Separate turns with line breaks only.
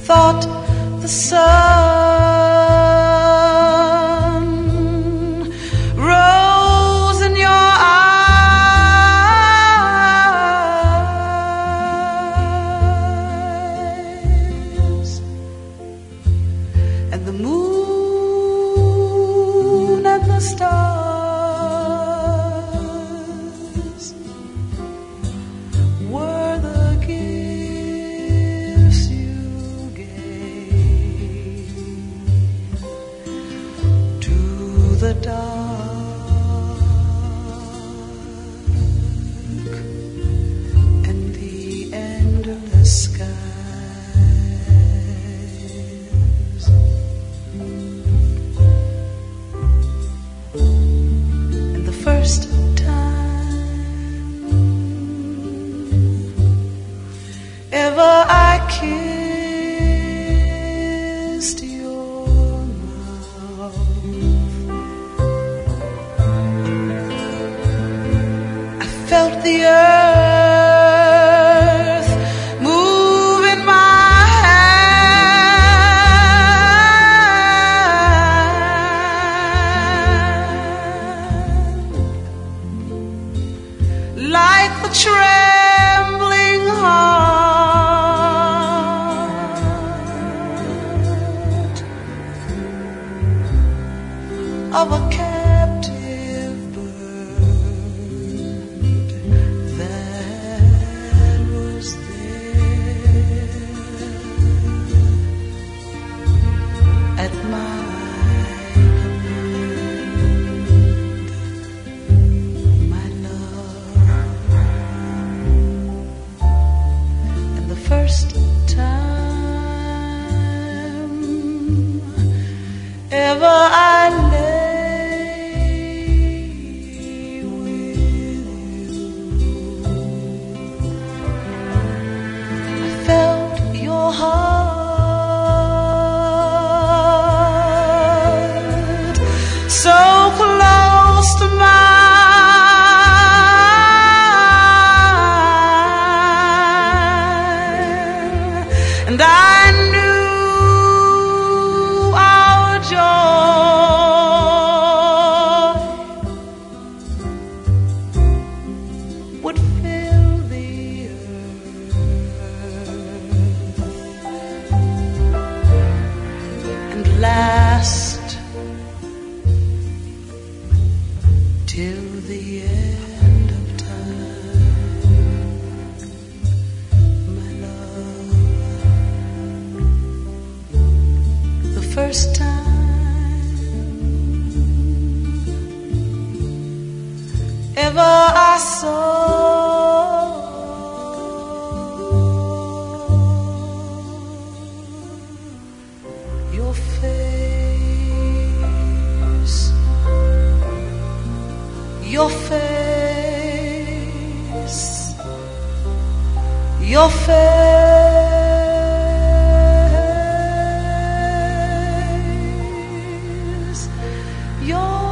thought the sun rose in your eyes, and the moon and the stars were the gifts you gave to the dark and the endless skies. And the first time ever I kissed your mouth, I felt the earth move in my hand, like the trembling heart of a captive bird that was there at my command, my love. And the first time ever I lay with you, I felt your heart so close to mine, and I knew our joy would fill the earth and last till the end of time, my love. The first time ever I saw your face, your face, your face, your